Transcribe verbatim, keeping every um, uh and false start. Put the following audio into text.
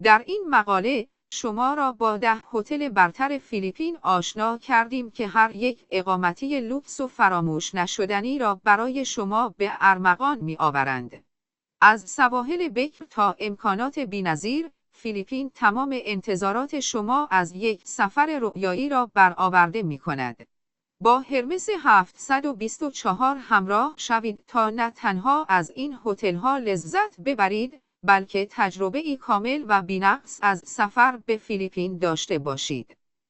در این مقاله شما را با ده هتل برتر فیلیپین آشنا کردیم که هر یک اقامتی لوکس و فراموش نشدنی را برای شما به ارمغان می آورند. از سواحل بکر تا امکانات بی‌نظیر، فیلیپین تمام انتظارات شما از یک سفر رؤیایی را برآورده می کند. با هرمس هفتصد و بیست و چهار همراه شوید تا نه تنها از این هتل‌ها لذت ببرید، بلکه تجربه‌ای کامل و بی‌نقص از سفر به فیلیپین داشته باشید.